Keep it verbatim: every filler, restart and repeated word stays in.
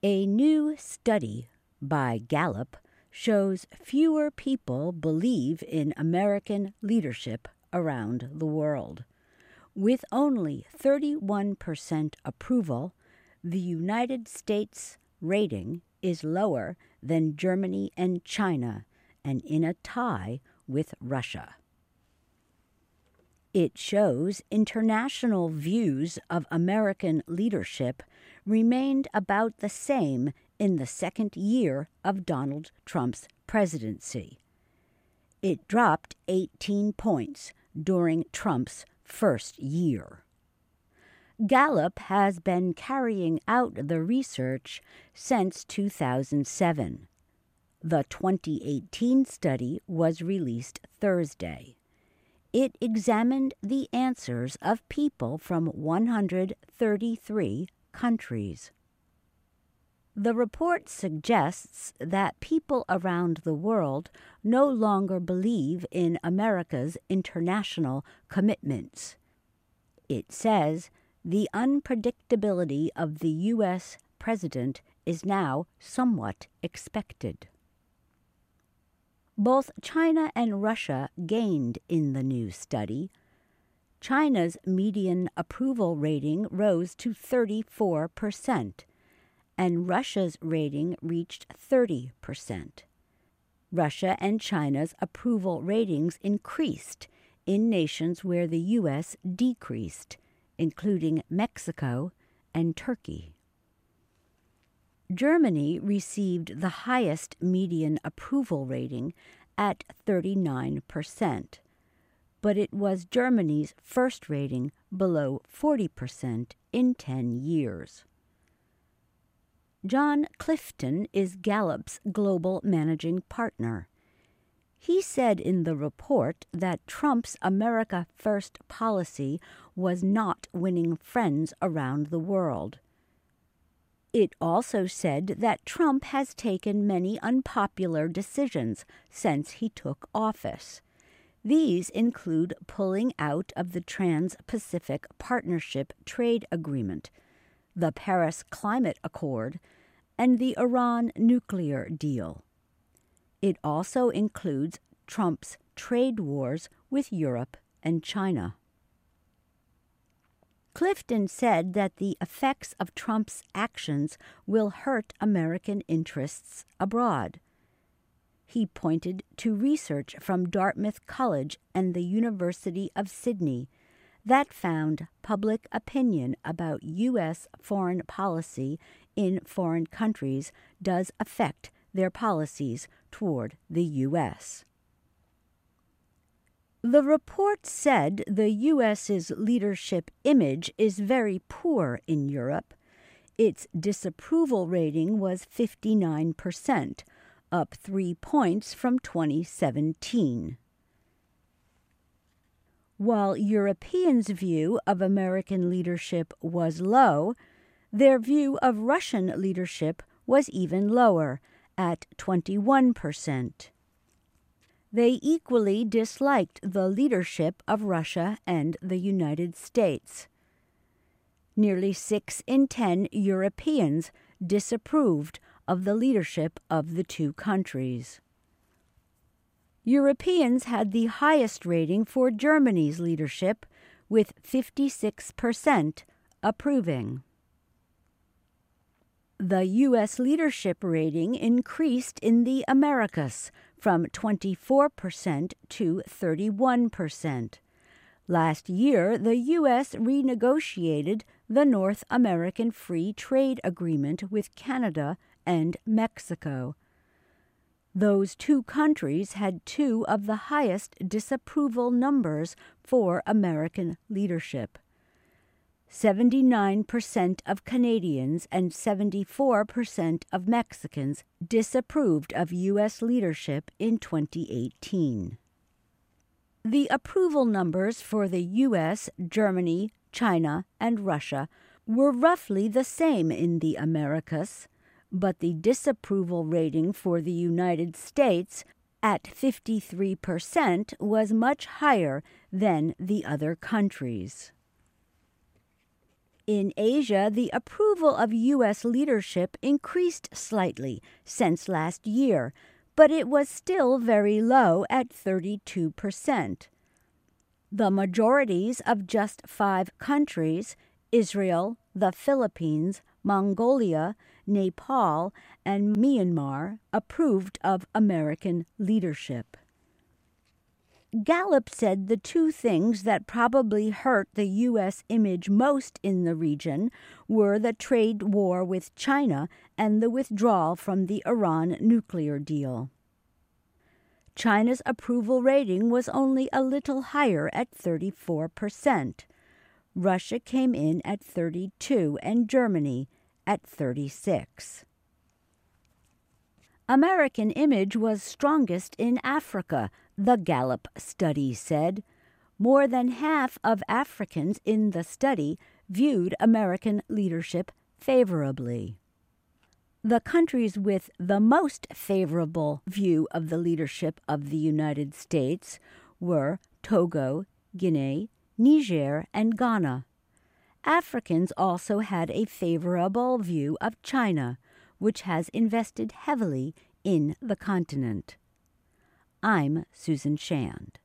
A new study by Gallup shows fewer people believe in American leadership around the world. With only thirty-one percent approval, the United States rating is lower than Germany and China, and in a tie with Russia. It shows international views of American leadership remained about the same in the second year of Donald Trump's presidency. It dropped eighteen points during Trump's first year. Gallup has been carrying out the research since two thousand seven. The twenty eighteen study was released Thursday. It examined the answers of people from one hundred thirty-three countries. The report suggests that people around the world no longer believe in America's international commitments. It says the unpredictability of the U S president is now somewhat expected. Both China and Russia gained in the new study. China's median approval rating rose to thirty-four percent, and Russia's rating reached thirty percent. Russia and China's approval ratings increased in nations where the U S decreased, including Mexico and Turkey. Germany received the highest median approval rating at thirty-nine percent, but it was Germany's first rating below forty percent in ten years. John Clifton is Gallup's global managing partner. He said in the report that Trump's America First policy was not winning friends around the world. It also said that Trump has taken many unpopular decisions since he took office. These include pulling out of the Trans-Pacific Partnership Trade Agreement, the Paris Climate Accord, and the Iran nuclear deal. It also includes Trump's trade wars with Europe and China. Clifton said that the effects of Trump's actions will hurt American interests abroad. He pointed to research from Dartmouth College and the University of Sydney that found public opinion about U S foreign policy in foreign countries does affect their policies toward the U S The report said the U S's leadership image is very poor in Europe. Its disapproval rating was fifty-nine percent, up three points from twenty seventeen. While Europeans' view of American leadership was low, their view of Russian leadership was even lower, at twenty-one percent. They equally disliked the leadership of Russia and the United States. Nearly six in ten Europeans disapproved of the leadership of the two countries. Europeans had the highest rating for Germany's leadership, with fifty-six percent approving. The U S leadership rating increased in the Americas from twenty-four percent to thirty-one percent. Last year, the U S renegotiated the North American Free Trade Agreement with Canada and Mexico. Those two countries had two of the highest disapproval numbers for American leadership. seventy-nine percent of Canadians and seventy-four percent of Mexicans disapproved of U S leadership in twenty eighteen. The approval numbers for the U S, Germany, China, and Russia were roughly the same in the Americas, but the disapproval rating for the United States at fifty-three percent was much higher than the other countries. In Asia, the approval of U S leadership increased slightly since last year, but it was still very low at thirty-two percent. The majorities of just five countries, Israel, the Philippines, Mongolia, Nepal, and Myanmar, approved of American leadership. Gallup said the two things that probably hurt the U S image most in the region were the trade war with China and the withdrawal from the Iran nuclear deal. China's approval rating was only a little higher at thirty-four percent. Russia came in at thirty-two and Germany at thirty-six. American image was strongest in Africa, the Gallup study said. More than half of Africans in the study viewed American leadership favorably. The countries with the most favorable view of the leadership of the United States were Togo, Guinea, Niger, and Ghana. Africans also had a favorable view of China, which has invested heavily in the continent. I'm Susan Shand.